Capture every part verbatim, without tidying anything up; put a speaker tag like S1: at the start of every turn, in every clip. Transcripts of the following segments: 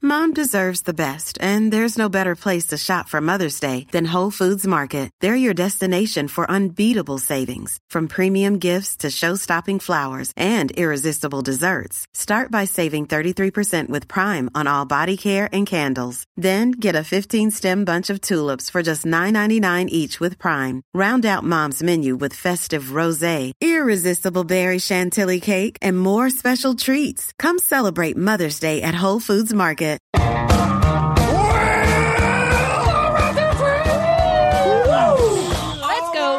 S1: Mom deserves the best, and there's no better place to shop for Mother's Day than Whole Foods Market. They're your destination for unbeatable savings, from premium gifts to show-stopping flowers and irresistible desserts. Start by saving thirty-three percent with Prime on all body care and candles. Then get a fifteen-stem bunch of tulips for just nine ninety-nine each with Prime. Round out Mom's menu with festive rosé, irresistible berry chantilly cake, and more special treats. Come celebrate Mother's Day at Whole Foods Market.
S2: Let's
S3: go.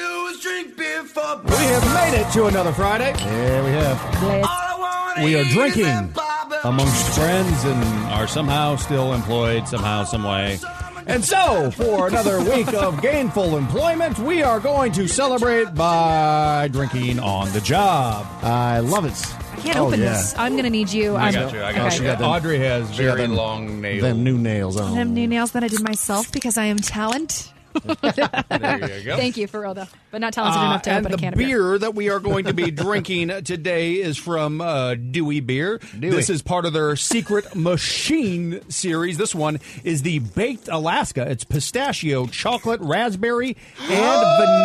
S2: We have made it to another Friday.
S4: Yeah, we have.
S2: We are drinking amongst friends and are somehow still employed somehow, some way. And so, for another week of gainful employment, we are going to celebrate by drinking on the job.
S4: I love it.
S3: I can't
S4: oh,
S3: open
S4: yeah.
S3: this. I'm going to need you.
S2: I
S3: I'm,
S2: got you. I got
S3: okay.
S2: you.
S4: got them-
S2: Audrey has
S4: she got
S2: very
S4: them-
S2: long nails.
S4: Them new nails on.
S3: Them new nails that I did myself because I am talent.
S2: There you go.
S3: Thank you, for real, though. But not talented
S2: Uh,
S3: enough to
S2: and
S3: open a
S2: the
S3: can of
S2: beer,
S3: beer.
S2: that we are going to be drinking today is from uh, Dewey Beer.
S4: Dewey.
S2: This is part of their Secret Machine series. This one is the Baked Alaska. It's pistachio, chocolate, raspberry, and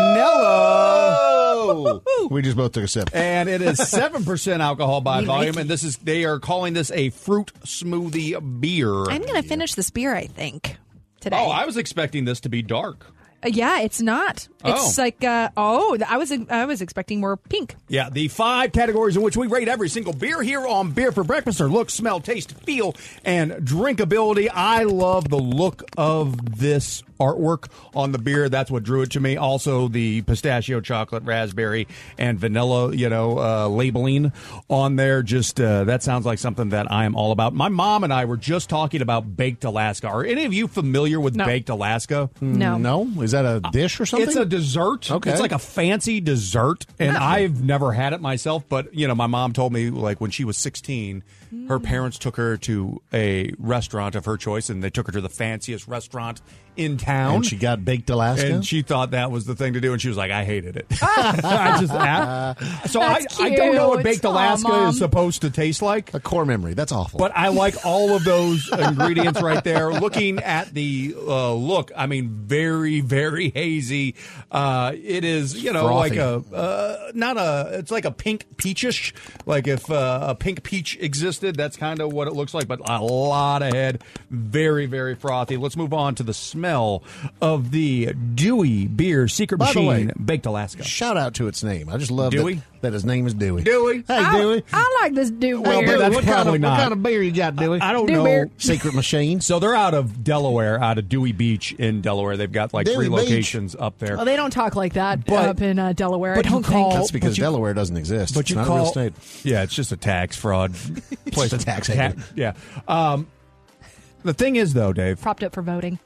S2: vanilla.
S4: We just both took a sip.
S2: And it is seven percent alcohol by
S3: Me
S2: volume.
S3: likey.
S2: And this is they are calling this a fruit smoothie beer.
S3: I'm going to finish this beer, I think, today.
S2: Oh, I was expecting this to be dark.
S3: Uh, yeah, it's not. It's
S2: Oh.
S3: like, uh, oh, I was I was expecting more pink.
S2: Yeah, the five categories in which we rate every single beer here on Beer for Breakfast are look, smell, taste, feel, and drinkability. I love the look of this artwork on the beer. That's what drew it to me. Also, the pistachio, chocolate, raspberry, and vanilla, you know, uh, labeling on there. Just uh, that sounds like something that I am all about. My mom and I were just talking about Baked Alaska. Are any of you familiar with
S3: No.
S2: Baked Alaska?
S3: No.
S4: No? Is that a dish or something?
S2: It's a dessert.
S4: Okay.
S2: It's like a fancy dessert, and I've never had it myself. But you know, my mom told me like when she was sixteen, her parents took her to a restaurant of her choice, and they took her to the fanciest restaurant in town.
S4: And she got Baked Alaska?
S2: And she thought that was the thing to do, and she was like, "I hated it." I just I, so I,
S3: That's
S2: I don't know what
S3: cute.
S2: Baked
S3: Aw,
S2: Alaska
S3: Mom.
S2: is supposed to taste like.
S4: a core memory. That's awful.
S2: But I like all of those ingredients right there. Looking at the uh, look, I mean, very, very hazy. Uh, it is, you know,
S4: Frothy.
S2: like a uh, not a. It's like a pink peachish. Like if uh, a pink peach existed, that's kind of what it looks like. But a lot of head, very, very frothy. Let's move on to the smell of the Dewey Beer Secret
S4: By the
S2: Machine
S4: way,
S2: Baked Alaska.
S4: Shout out to its name. I just love
S2: Dewey?
S4: that, that his name is Dewey.
S2: Dewey.
S4: Hey,
S3: I,
S4: Dewey.
S3: I like this Dewey
S2: Well,
S3: beer.
S2: but that's
S4: what kind
S2: probably
S4: of,
S2: not.
S4: What kind of beer you got, Dewey?
S2: I don't
S3: Dew
S2: know.
S3: beer.
S4: Secret Machine.
S2: So they're out of Delaware, out of Dewey Beach in Delaware. They've got like
S4: Dewey
S2: three
S4: Beach.
S2: locations up there.
S3: Well, they don't talk like that
S2: But-
S3: up in uh, Delaware. I
S2: but you
S3: don't
S2: call-
S3: think.
S4: That's because
S2: but you-
S4: Delaware doesn't exist.
S2: But
S4: it's
S2: you
S4: not
S2: call
S4: a real state.
S2: yeah, it's just a tax fraud place.
S4: a tax haven.
S2: yeah. Um, the thing is, though, Dave,
S3: Propped up for voting.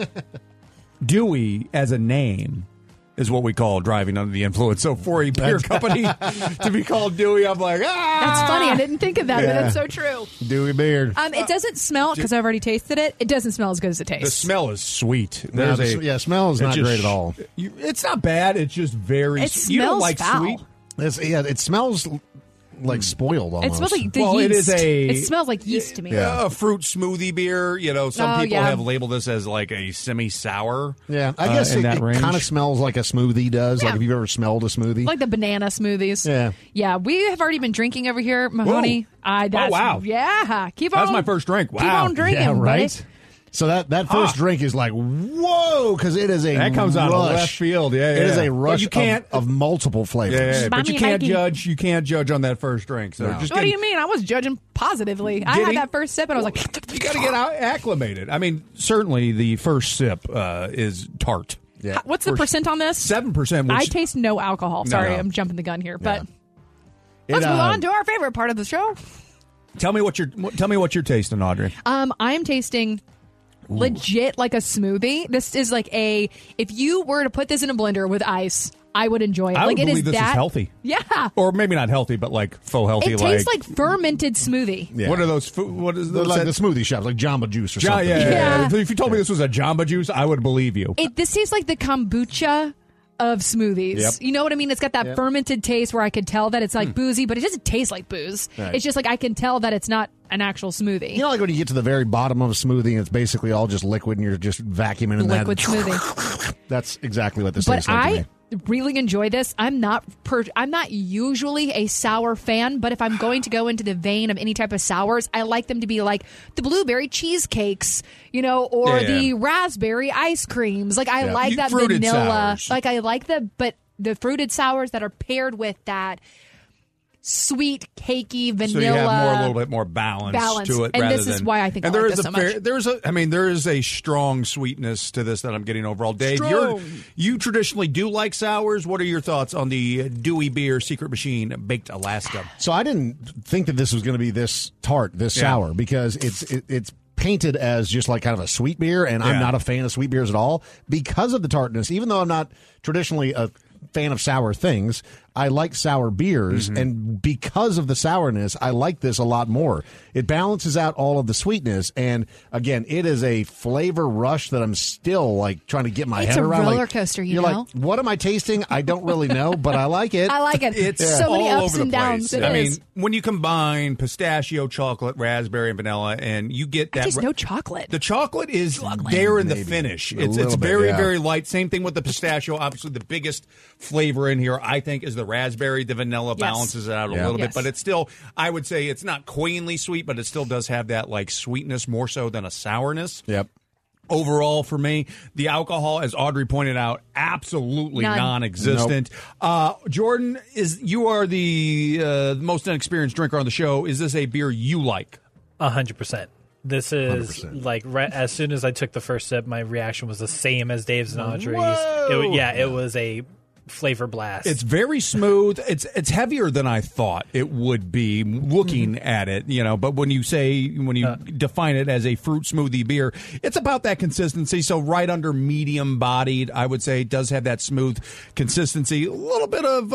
S2: Dewey as a name is what we call driving under the influence. So for a beer company to be called Dewey, I'm like, ah.
S3: That's funny. I didn't think of that, but
S4: Yeah.
S3: that's so true.
S4: Dewey Beard.
S3: Um, it doesn't smell, because I've already tasted it, it doesn't smell as good as it tastes.
S2: The smell is sweet.
S4: No,
S2: There's
S4: the
S2: a
S4: s- yeah, smell is
S2: it
S4: not
S2: just-
S4: great at all.
S2: You, it's not bad. It's just very.
S3: It
S2: you don't
S3: smells
S2: like
S3: foul.
S2: sweet.
S4: It's, yeah, it smells like spoiled almost.
S3: It smells like the
S2: Well,
S3: yeast.
S2: it is a-
S3: It smells like yeast to me.
S4: Yeah.
S2: A fruit smoothie beer. You know, some
S3: Oh,
S2: people
S3: yeah.
S2: have labeled this as like a semi-sour.
S4: Yeah, I
S2: uh,
S4: guess
S2: in
S4: it,
S2: that
S4: it
S2: range.
S4: kind of smells like a smoothie does. Like
S3: Yeah.
S4: if you've ever smelled a smoothie.
S3: Like the banana smoothies.
S4: Yeah.
S3: Yeah, we have already been drinking over here, Mahoney. I, that's,
S2: Oh, wow.
S3: Yeah. Keep on.
S2: That's my first drink.
S3: Keep
S2: Wow.
S3: on drinking,
S4: yeah, right.
S3: buddy.
S4: So that, that first
S2: Ah.
S4: drink is like, whoa, because it is a
S2: That comes out of
S4: rush.
S2: left field. Yeah,
S4: It
S2: yeah.
S4: is a
S2: But
S4: rush
S2: you can't-
S4: of, of multiple flavors.
S2: Yeah, but you
S3: Mommy
S2: can't
S3: likey.
S2: judge. You can't judge on that first drink. So
S4: No.
S2: just
S3: What
S2: get,
S3: do you mean? I was judging positively. I
S2: Did
S3: had
S2: he?
S3: that first sip and I was like,
S2: You got to get out acclimated. I mean, certainly the first sip uh, is tart.
S4: Yeah.
S3: what's the percent on this?
S2: Seven percent.
S3: I taste no alcohol.
S2: No,
S3: Sorry,
S2: no.
S3: I'm jumping the gun here, but
S4: It,
S3: let's move
S4: uh,
S3: on to our favorite part of the show.
S2: Tell me what you're. Tell me what you're tasting, Audrey.
S3: Um, I am tasting legit like a smoothie. This is like a if you were to put this in a blender with ice, I would enjoy it.
S2: I
S3: like
S2: would
S3: it
S2: believe
S3: is
S2: this
S3: that
S2: is healthy,
S3: Yeah,
S2: or maybe not healthy, but like faux healthy.
S3: it tastes like fermented smoothie.
S4: Yeah.
S2: What are those? Fu- what is
S4: They're
S2: those?
S4: like the smoothie shops, like Jamba Juice or
S2: Ja-
S4: something.
S2: yeah, yeah,
S3: Yeah.
S2: yeah. If you told me this was a Jamba Juice, I would believe you.
S3: It this tastes like the kombucha of smoothies.
S4: Yep.
S3: You know what I mean? It's got that
S4: Yep.
S3: fermented taste where I could tell that it's like boozy, but it doesn't taste like booze.
S4: Right.
S3: It's just like I can tell that it's not an actual smoothie.
S4: You know, like when you get to the very bottom of a smoothie and it's basically all just liquid and you're just vacuuming in
S3: Liquid
S4: that.
S3: smoothie.
S4: That's exactly what this
S3: But
S4: tastes like to
S3: I
S4: me.
S3: really enjoy this. I'm not per, I'm not usually a sour fan, but if I'm going to go into the vein of any type of sours, I like them to be like the blueberry cheesecakes, you know, or
S2: Yeah, yeah.
S3: the raspberry ice creams. Like I
S2: Yeah.
S3: like
S2: You-
S3: that
S2: fruited
S3: vanilla.
S2: sours.
S3: Like I like the but the fruited sours that are paired with that sweet, cakey vanilla.
S2: So you have more, a little bit more balance,
S3: balance.
S2: to it,
S3: And
S2: rather
S3: this is
S2: than,
S3: why I think
S2: and
S3: I
S2: there
S3: like
S2: is
S3: this
S2: a
S3: so much.
S2: There's a, I mean, there is a strong sweetness to this that I'm getting overall. Dave,
S3: Strong.
S2: you're you traditionally do like sours. What are your thoughts on the Dewey Beer Secret Machine Baked Alaska?
S4: So I didn't think that this was going to be this tart, this
S2: Yeah.
S4: sour, because it's it, it's painted as just like kind of a sweet beer, and I'm
S2: Yeah.
S4: not a fan of sweet beers at all because of the tartness. Even though I'm not traditionally a fan of sour things, I like sour beers,
S2: Mm-hmm.
S4: and because of the sourness, I like this a lot more. It balances out all of the sweetness, and again, it is a flavor rush that I'm still like trying to get my
S3: It's
S4: head
S3: a
S4: around.
S3: roller
S4: Like,
S3: coaster, you
S4: you're
S3: know?
S4: like, what am I tasting? I don't really know, but I like it.
S3: I like it.
S2: It's
S3: so many
S2: all
S3: ups
S2: over
S3: and
S2: the
S3: downs.
S2: place.
S3: It
S2: I
S3: is.
S2: mean, when you combine pistachio, chocolate, raspberry, and vanilla, and you get
S3: I
S2: that.
S3: taste no chocolate.
S2: The chocolate is there in the
S4: Maybe.
S2: finish.
S4: A
S2: It's it's
S4: little bit,
S2: very
S4: yeah.
S2: very light. Same thing with the pistachio. Obviously, the biggest flavor in here, I think, is the raspberry. The vanilla
S3: Yes.
S2: balances it out a
S4: Yeah.
S2: little
S3: Yes.
S2: bit, but it's still, I would say, it's not queenly sweet, but it still does have that like sweetness more so than a sourness.
S4: Yep.
S2: Overall, for me, the alcohol, as Audrey pointed out, absolutely
S3: None.
S2: non-existent. Uh, Jordan, is you are the uh, most inexperienced drinker on the show. Is this a beer you like?
S5: A hundred percent. This is
S4: one hundred percent.
S5: like right, as soon as I took the first sip, my reaction was the same as Dave's and Audrey's.
S2: Whoa!
S5: It, wa- yeah, it was a flavor blast.
S2: It's very smooth. It's it's heavier than I thought it would be looking at it, you know. But when you say when you define it as a fruit smoothie beer, it's about that consistency. So right under medium bodied, I would say, it does have that smooth consistency. A little bit of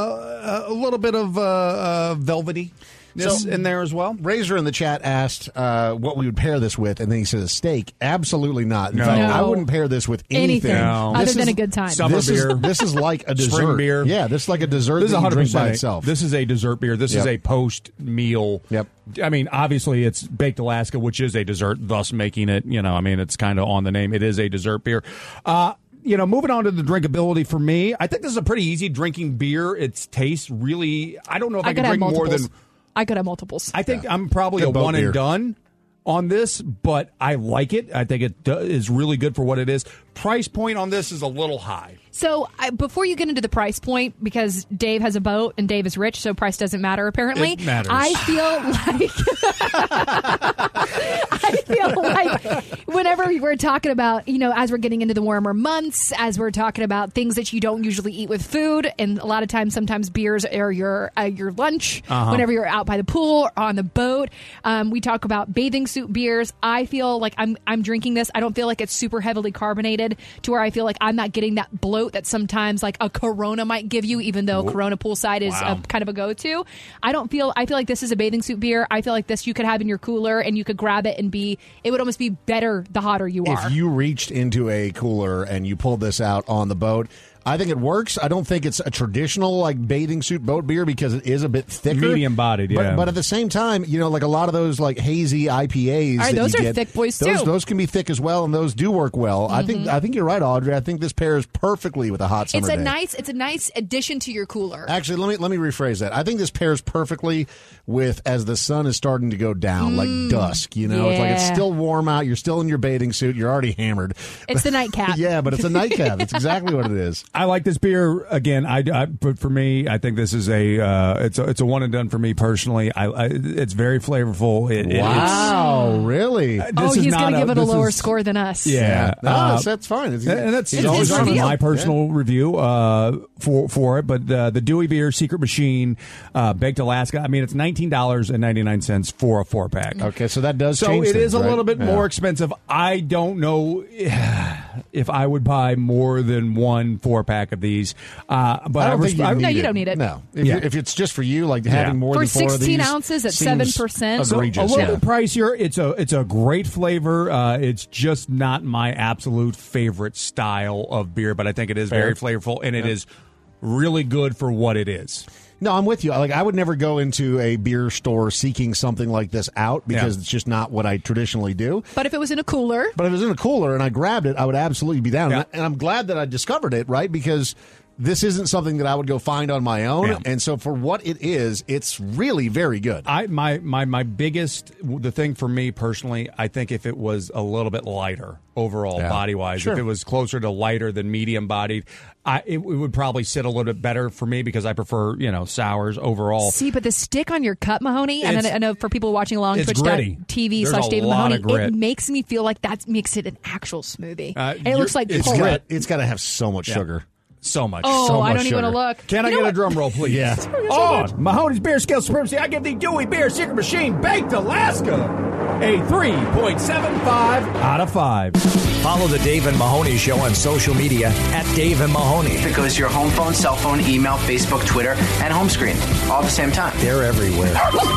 S2: uh, a little bit of uh, uh, velvety.
S4: So-
S2: in there as well.
S4: Razor in the chat asked uh, what we would pair this with, and then he said a steak. Absolutely not. In
S2: No.
S4: fact,
S3: No.
S4: I wouldn't pair this with anything.
S3: Anything
S2: No.
S3: other
S4: This
S3: than
S4: is-
S3: a good time.
S2: Summer
S4: this
S2: beer.
S4: is this is like a dessert
S2: Spring beer.
S4: Yeah, this is like a dessert
S2: This is
S4: that you
S2: one hundred
S4: drink by
S2: percent.
S4: itself.
S2: This is a dessert beer. This is
S4: Yep.
S2: a post meal.
S4: Yep.
S2: I mean, obviously, it's Baked Alaska, which is a dessert, thus making it. You know, I mean, it's kind of on the name. It is a dessert beer. Uh, you know, moving on to the drinkability for me, I think this is a pretty easy drinking beer. Its taste really. I don't know if I,
S3: I
S2: can
S3: could have
S2: drink more
S3: multiples.
S2: than.
S3: I could have multiples.
S2: I think I'm probably
S4: Good
S2: a
S4: boat
S2: one
S4: beer.
S2: and done on this, but I like it. I think it do- is really good for what it is. Price point on this is a little high.
S3: So I, before you get into the price point, because Dave has a boat and Dave is rich, so price doesn't matter apparently.
S2: It matters.
S3: I feel like I feel like whenever we're talking about, you know, as we're getting into the warmer months, as we're talking about things that you don't usually eat with food, and a lot of times, sometimes beers are your uh, your lunch.
S2: Uh-huh.
S3: Whenever you're out by the pool or on the boat, um, we talk about bathing suit beers. I feel like I'm I'm drinking this. I don't feel like it's super heavily carbonated to where I feel like I'm not getting that bloat that sometimes like a Corona might give you, even though Corona poolside is
S2: Wow.
S3: a, kind of a go-to. I don't feel, I feel like this is a bathing suit beer. I feel like this you could have in your cooler and you could grab it and be, it would almost be better the hotter you are.
S4: If you reached into a cooler and you pulled this out on the boat, I think it works. I don't think it's a traditional like bathing suit boat beer because it is a bit thicker,
S2: Medium bodied, yeah.
S4: But, but at the same time, you know, like a lot of those like hazy I P As.
S3: All right,
S4: that
S3: those
S4: you
S3: are
S4: get,
S3: thick boys,
S4: those,
S3: too.
S4: Those can be thick as well, and those do work well. I think I think you're right, Audrey. I think this pairs perfectly with a hot summer
S3: it's a
S4: day.
S3: nice, it's a nice addition to your cooler.
S4: Actually, let me let me rephrase that. I think this pairs perfectly with as the sun is starting to go down, like dusk. You know, it's like it's
S3: yeah.
S4: still warm out. You're still in your bathing suit. You're already hammered.
S3: It's the nightcap.
S4: Yeah, but it's a nightcap. It's exactly what it is.
S2: I like this beer again. I, I but for me, I think this is a uh, it's a, it's a one and done for me personally. I, I it's very flavorful. It,
S4: Wow, really?
S2: It's,
S3: Oh,
S2: this is
S3: he's
S2: not
S3: going to give it a
S2: this
S3: lower
S2: is-
S3: score than us.
S2: Yeah,
S4: No,
S2: uh,
S4: that's, that's fine. It's,
S2: and that's
S4: he's
S3: It's
S4: always
S3: his
S4: honest.
S3: review.
S2: my personal review uh, for for it. But uh, the Dewey Beer Secret Machine uh, Baked Alaska. I mean, it's nineteen dollars and ninety nine cents for a four pack.
S4: Okay, so that does
S2: So
S4: change
S2: it
S4: things,
S2: is a
S4: right?
S2: little bit
S4: Yeah.
S2: more expensive. I don't know. if I would buy more than one four pack of these. Uh, but
S4: I don't
S2: I
S4: think you
S2: I,
S4: need
S3: No, you
S4: it.
S3: don't need it.
S4: No, if,
S2: Yeah.
S4: you- if it's just for you, like having
S2: Yeah.
S4: more
S3: For
S4: than four of
S3: sixteen
S4: these
S3: ounces at
S4: seems
S3: seven percent.
S2: So
S4: egregious.
S2: a little
S4: yeah.
S2: bit pricier. It's a it's a great flavor. Uh, it's just not my absolute favorite style of beer, but I think it is very flavorful and it is really good for what it is.
S4: No, I'm with you. Like, I would never go into a beer store seeking something like this out because
S2: Yeah.
S4: it's just not what I traditionally do.
S3: But if it was in a cooler,
S4: But if it was in a cooler and I grabbed it, I would absolutely be down.
S2: Yeah.
S4: And I- And I'm glad that I discovered it, right? Because this isn't something that I would go find on my own.
S2: Yeah.
S4: And so for what it is, it's really very good.
S2: I my my my biggest the thing for me personally, I think if it was a little bit lighter overall
S4: Yeah.
S2: body wise,
S4: Sure.
S2: if it was closer to lighter than medium bodied, I it, it would probably sit a little bit better for me because I prefer you know sours overall.
S3: see, but the stick on your cup, Mahoney, and
S2: It's-
S3: I know for people watching along,
S2: it's
S3: twitch
S2: gritty.
S3: dot T V
S2: There's
S3: slash
S2: a
S3: David
S2: lot
S3: Mahoney,
S2: of grit.
S3: it makes me feel like that makes it an actual smoothie.
S2: Uh,
S3: and it
S2: you're-
S3: looks like
S2: it's
S3: pulp.
S2: got-
S4: Got, it's got to have so much
S2: Yeah.
S4: sugar.
S2: So much.
S3: Oh,
S2: so much
S3: I don't even
S2: sugar.
S3: want to look.
S2: Can
S3: You
S2: I
S3: know
S2: get a
S3: what?
S2: drum roll, please?
S4: Yeah.
S2: On Mahoney's Beer Scale Supremacy, I give the Dewey Beer Secret Machine Baked Alaska a three point seven five out of five.
S6: Follow the Dave and Mahoney Show on social media at Dave and Mahoney.
S7: It goes to your home phone, cell phone, email, Facebook, Twitter, and home screen all at the same time.
S6: They're everywhere.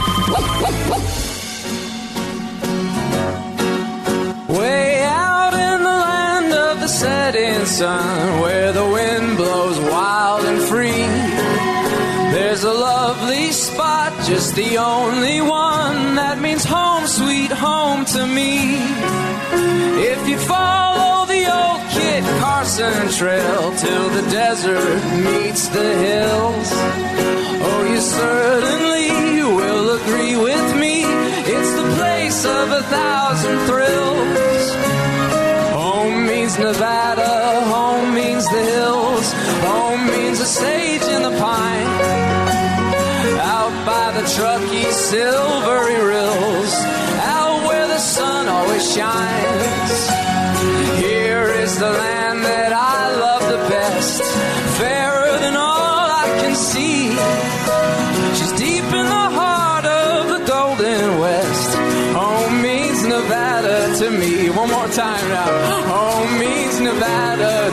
S8: Way out in the land of the setting sun, where the wind blows wild and free, there's a lovely spot, just the only one that means home, sweet home to me. If you follow the old Kit Carson trail till the desert meets the hills, oh, you certainly will agree with me, it's the place of a thousand thrills. Home means Nevada, home means the hills, home means the sage and the pine, out by the Truckee silvery rills, out where the sun always shines. Here is the land that I love the best, fairer than all I can see. She's deep in the heart of the Golden West. Home means Nevada to me. One more time now. Home means Nevada